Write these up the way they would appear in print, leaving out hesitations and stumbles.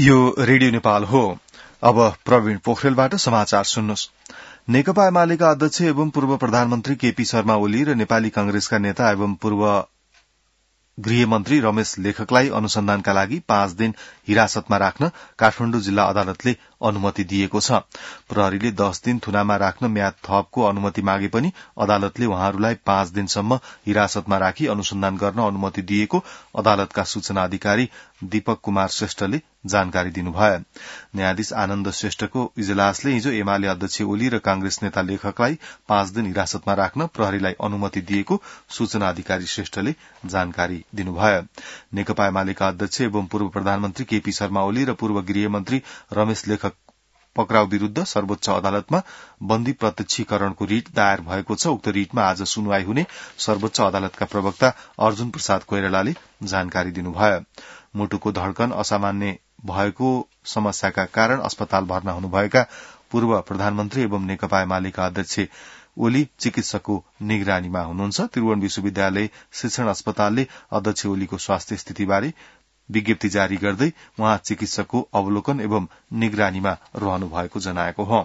यो रेडियो नेपाल हो। अब प्रवीण पोखरेलबाट समाचार सुन्नुहोस्। नेकपा एमालेका अध्यक्ष एवं पूर्व प्रधानमन्त्री केपी शर्मा ओली र नेपाली कांग्रेसका नेता एवं पूर्व गृहमन्त्री रमेश लेखकलाई अनुसन्धानका लागि 5 दिन हिरासतमा राख्न काठमाडौँ जिल्ला अदालतले अनुमति दिएको छ। प्रहरीले 10 दिन थुनामा राख्न म्याद थपको अनुमति मागे पनि अदालतले उहाँहरूलाई 5 दिनसम्म हिरासतमा राखी अनुसन्धान गर्न अनुमति दिएको अदालतका सूचना अधिकारी दीपक कुमार श्रेष्ठले जानकारी दिनुभयो। न्यायाधीश आनन्द श्रेष्ठको इजलासले हिजो एमाले अध्यक्ष ओली र कांग्रेस नेता लेखकलाई 5 दिन हिरासतमा राख्न प्रहरीलाई अनुमति दिएको सूचना अधिकारी श्रेष्ठले जानकारी दिनुभयो। नेकपा एमालेका अध्यक्ष एवं पूर्व प्रधानमन्त्री केपी शर्मा ओली र पूर्व गृहमन्त्री रमेश लेखक पक्राउ विरूद्ध सर्वोच्च अदालतमा बन्दी प्रत्यक्षीकरणको रिट दायर भएको छ। उक्त रिटमा आज सुनवाई हुने सर्वोच्च अदालतका प्रवक्ता अर्जुन प्रसाद कोइरालाले जानकारी दिनुभयो। मुटुको धड़कन असामान्य भएको समस्याका कारण अस्पताल भर्ना हुनुभएका पूर्व प्रधानमन्त्री एवं नेकपा एमालेका अध्यक्ष ओली चिकित्सकको निगरानीमा हुनुहुन्छ। त्रिभुवन विश्वविद्यालय शिक्षण अस्पतालले अध्यक्ष ओलीको स्वास्थ्य स्थितिबारे विज्ञप्ति जारी गर्दै उहाँ चिकित्सकको अवलोकन एवं निगरानीमा रहनु भएको जनाएको हो।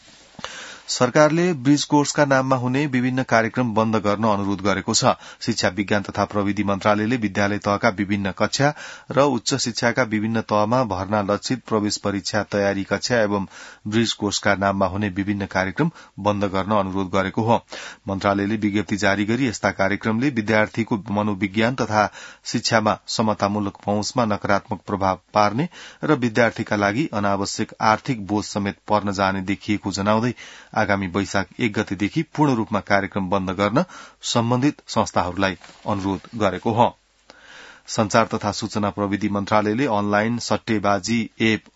सरकारले ब्रिज कोर्सका नाममा हुने विभिन्न कार्यक्रम बन्द गर्न अनुरोध गरेको छ। शिक्षा विज्ञान तथा प्रविधि मन्त्रालयले विद्यालय तहका विभिन्न कक्षा र उच्च शिक्षाका विभिन्न तहमा भर्ना लक्षित प्रवेश परीक्षा तयारी कक्षा एवं ब्रिज कोर्सका नाममा हुने विभिन्न कार्यक्रम बन्द गर्न अनुरोध गरेको हो। मन्त्रालयले विज्ञप्ति जारी गरी यस्ता कार्यक्रमले विद्यार्थीको मनोविज्ञान तथा शिक्षामा समतामूलक पहुँचमा नकारात्मक प्रभाव पार्ने र विद्यार्थीका लागि अनावश्यक आर्थिक बोझ समेत पर्न जाने देखिएको जनाउँदै आगामी वैशाख 1 गतेदेखि पूर्ण रूपमा कार्यक्रम बन्द गर्न सम्बन्धित संस्थाहरूलाई अनुरोध गरेको हो। संचार तथा सूचना प्रविधि मन्त्रालयले अनलाइन सट्टेबाजी एप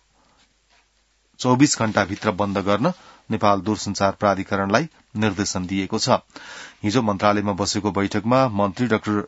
24 घण्टाभित्र बन्द गर्न नेपाल दूरसंचार प्राधिकरणलाई निर्देशन दिएको छ। हिजो मन्त्रालयमा बसेको बैठकमा मन्त्री डाक्टर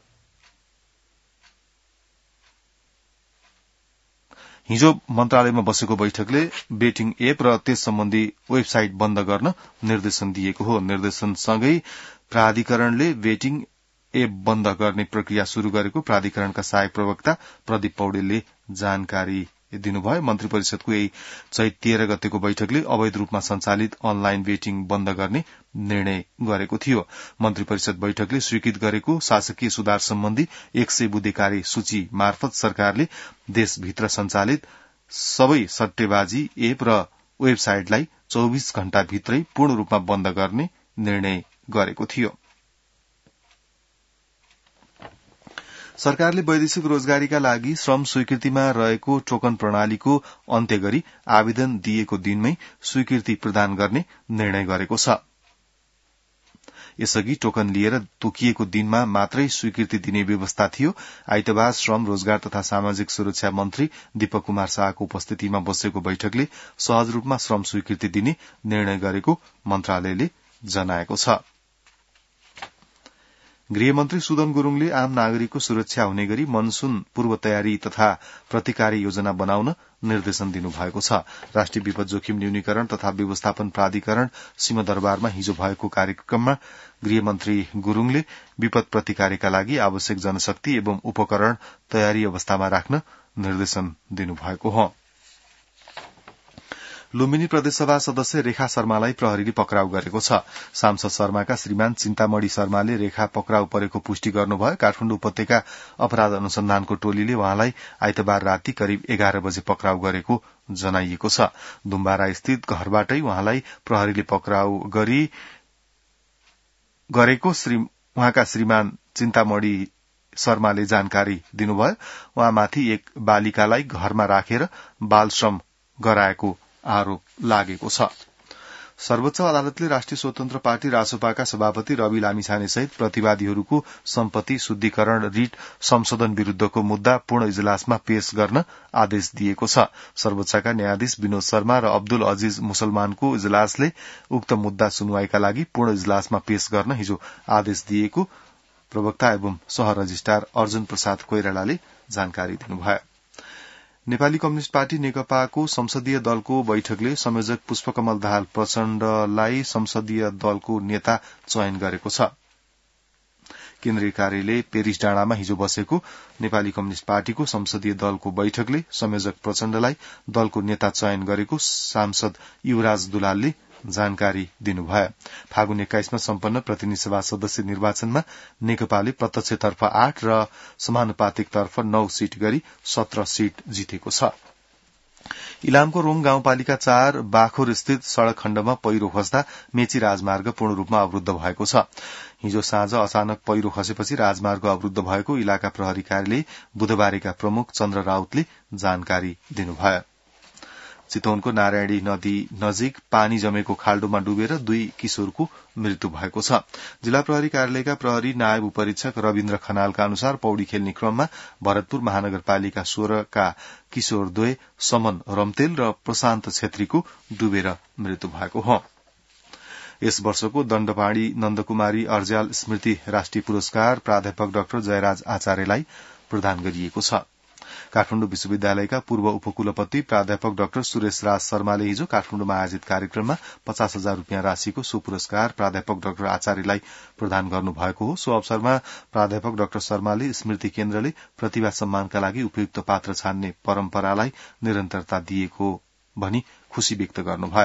हिजो मन्त्रालयमा बसेको बैठकले बेटिङ एप र त्यस सम्बन्धी वेबसाइट बन्द गर्न निर्देशन दिएको हो। निर्देशनसँगै प्राधिकरणले बेटिङ एप बन्द गर्ने प्रक्रिया शुरू गरेको प्राधिकरणका सहायक प्रवक्ता प्रदीप पौडेलले जानकारी दिनुभयो। मन्त्री परिषदको यही चैत 13 गतेको बैठकले अवैध रूपमा सञ्चालित अनलाइन बेटिङ बन्द गर्ने निर्णय गरेको थियो। मन्त्री परिषद बैठकले स्वीकृत गरेको शासकीय सुधार सम्बन्धी 100 बुँदे कार्य सूची मार्फत सरकारले देशभित्र सञ्चालित सबै सट्टेबाजी एप र वेबसाइटलाई 24 घण्टाभित्रै पूर्ण रूपमा बन्द गर्ने निर्णय गरेको थियो। सरकारले वैदेशिक रोजगारीका लागि श्रम स्वीकृतिमा रहेको टोकन प्रणालीको अन्त्य गरी आवेदन दिएको दिनमै स्वीकृति प्रदान गर्ने निर्णय गरेको छ। यसअघि टोकन लिएर तोकिएको दिनमा मात्रै स्वीकृति दिने व्यवस्था थियो। आइतबार श्रम रोजगार तथा सामाजिक सुरक्षा मन्त्री दीपक कुमार शाहको उपस्थितिमा बसेको बैठकले सहज रूपमा श्रम स्वीकृति दिने निर्णय गरेको मन्त्रालयले जनाएको छ। गृहमन्त्री सुदन गुरूङले आम नागरिकको सुरक्षा हुने गरी मनसून पूर्व तयारी तथा प्रतिकारी योजना बनाउन निर्देशन दिनुभएको छ। राष्ट्रिय विपद जोखिम न्यूनीकरण तथा व्यवस्थापन प्राधिकरण सिंहदरबारमा हिजो भएको कार्यक्रममा गृहमन्त्री गुरूङले विपद प्रतिकारका लागि आवश्यक जनशक्ति एवं उपकरण तयारी अवस्थामा राख्न निर्देशन दिनुभएको हो। लुम्बिनी प्रदेशसभा सदस्य रेखा शर्मालाई प्रहरीले पक्राउ गरेको छ। सांसद शर्माका श्रीमान चिन्तामणी शर्माले रेखा पक्राउ परेको पुष्टि गर्नुभयो। काठमाडौँ उपत्यका अपराध अनुसन्धानको टोलीले उहाँलाई आइतबार राति करिब 11 बजे पक्राउ गरेको जनाइएको छ। दुम्बारा स्थित घरबाटै उहाँलाई प्रहरीले पक्राउ गरेको उहाँका श्रीमान चिन्तामणी शर्माले जानकारी दिनुभयो। उहाँमाथि एक बालिकालाई घरमा राखेर बालश्रम गराएको आरोप लागेको छ। सर्वोच्च अदालतले राष्ट्रिय स्वतन्त्र पार्टी रासोपाका सभापति रवि लामिछाने सहित प्रतिवादीहरूको सम्पत्ति शुद्धिकरण रिट संशोधन विरूद्धको मुद्दा पूर्ण इजलासमा पेश गर्न आदेश दिएको छ। सर्वोच्चका न्यायाधीश विनोद शर्मा र अब्दुल अजीज मुसलमानको इजलासले उक्त मुद्दा सुनवाईका लागि पूर्ण इजलासमा पेश गर्न हिजो आदेश दिएको प्रवक्ता एवं सह रजिस्ट्रार अर्जुन प्रसाद कोइरालाले जानकारी दिनुभयो। नेपाली कम्युनिष्ट पार्टी नेकपाको संसदीय दलको बैठकले संयोजक पुष्पकमल दाहाल प्रचण्डलाई संसदीय दलको नेता चयन गरेको छ। केन्द्रीय कार्यालय पेरिस डाँडामा हिजो बसेको नेपाली कम्युनिष्ट पार्टीको संसदीय दलको बैठकले संयोजक प्रचण्डलाई दलको नेता चयन गरेको सांसद युवराज दुलालले जानकारी दिनुभयो। फागुन 21मा सम्पन्न प्रतिनिधि सभा सदस्य निर्वाचनमा नेकपाले प्रत्यक्षतर्फ 8 र समानुपातिकतर्फ 9 सीट गरी 17 सीट जितेको छ। इलामको रोङ गाउँपालिका 4 बाखुर स्थित सड़क खण्डमा पहिरो खस्दा मेची राजमार्ग पूर्ण रूपमा अवरूद्ध भएको छ। हिजो साँझ अचानक पहिरो खसेपछि राजमार्ग अवरूद्ध भएको इलाका प्रहरी कार्यालय बुधबारेका प्रमुख चन्द्र राउतले जानकारी दिनुभयो। चितवनको नारायणी नदी नजिक पानी जमेको खाल्डोमा डुबेर 2 किशोरको मृत्यु भएको छ। जिल्ला प्रहरी कार्यालयका प्रहरी नायब उपरीक्षक रविन्द्र खनालका अनुसार पौडी खेल्ने क्रममा भरतपुर महानगरपालिका 16 का किशोर द्वय समन रम्तेल र प्रशान्त छेत्रीको डुबेर मृत्यु भएको हो। यस वर्षको दण्डपाणी नन्दकुमारी अर्ज्याल स्मृति राष्ट्रिय पुरस्कार प्राध्यापक डाक्टर जयराज आचार्यलाई प्रदान गरिएको छ। काठमाडौँ विश्वविद्यालयका पूर्व उपकुलपति प्राध्यापक डाक्टर सुरेश राज शर्माले हिजो काठमाडौँमा आयोजित कार्यक्रममा 50,000 रूपियाँ राशिको सो पुरस्कार प्राध्यापक डाक्टर आचार्यलाई प्रदान गर्नुभएको हो। सो अवसरमा प्राध्यापक डाक्टर शर्माले स्मृति केन्द्रले प्रतिभा सम्मानका लागि उपयुक्त पात्र छान्ने परम्परालाई निरन्तरता दिएको भनी खुशी व्यक्त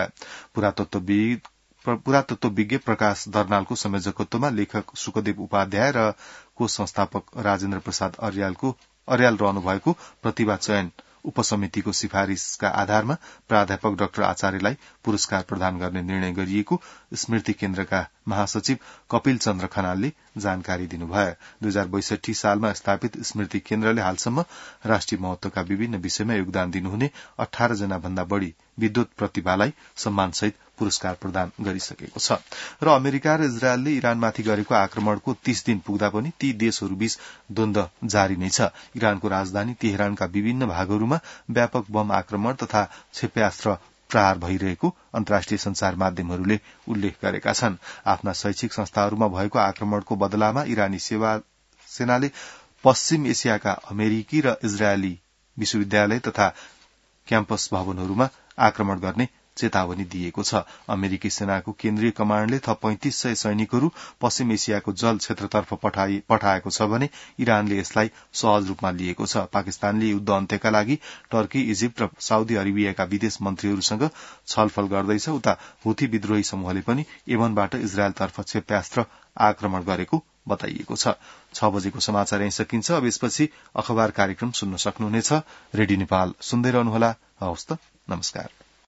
गर्नुभयो। पुरातत्वविज्ञ प्रकाश दर्नालको संयोजकत्वमा लेखक सुखदेव उपाध्याय र को संस्थापक राजेन्द्र प्रसाद अर्याल रहनुभएको प्रतिभा चयन उपसमितिको सिफारिशका आधारमा प्राध्यापक डाक्टर आचार्यलाई पुरस्कार प्रदान गर्ने निर्णय गरिएको स्मृति केन्द्रका महासचिव कपिल चन्द्र खनालले जानकारी दिनुभयो। 2062 सालमा स्थापित स्मृति केन्द्रले हालसम्म राष्ट्रिय महत्वका विभिन्न विषयमा योगदान दिनुहुने 18 जना भन्दा बढ़ी विद्वत प्रतिभालाई सम्मानसहित पुरस्कार प्रदान गरिसकेको छ। र अमेरिका र इजरायलले इरानमाथि गरेको आक्रमणको 30 दिन पुग्दा पनि ती देशहरूबीच द्वन्द्व जारी नै छ। इरानको राजधानी तेहरानका विभिन्न भागहरूमा व्यापक बम आक्रमण तथा क्षेप्यास्त्र प्रहार भइरहेको अन्तर्राष्ट्रिय संचार माध्यमहरूले उल्लेख गरेका छन्। आफ्ना शैक्षिक संस्थाहरूमा भएको आक्रमणको बदलामा इरानी सेनाले पश्चिम एसियाका अमेरिकी र इजरायली विश्वविद्यालय तथा क्याम्पस भवनहरूमा आक्रमण गर्ने चेतावनी दिएको छ। अमेरिकी सेनाको केन्द्रीय कमाण्डले थप 3500 सैनिकहरू पश्चिम एसियाको जल क्षेत्रतर्फ पठाएको छ भने इरानले यसलाई सहज रूपमा लिएको छ। पाकिस्तानले युद्ध अन्त्यका लागि टर्की, इजिप्ट र साउदी अरेबियाका विदेश मन्त्रीहरूसँग छलफल गर्दैछ। उता हुथी विद्रोही समूहले पनि यमनबाट इजरायलतर्फ क्षेप्यास्त्र आक्रमण गरेको बताइएको छ। 6 बजेको समाचार यही सकिन्छ। अब यसपछि अखबार कार्यक्रम सुन्न सक्नुहुनेछ। रेडियो नेपाल सुन्दै रहनुहोला। हवस् त, नमस्कार।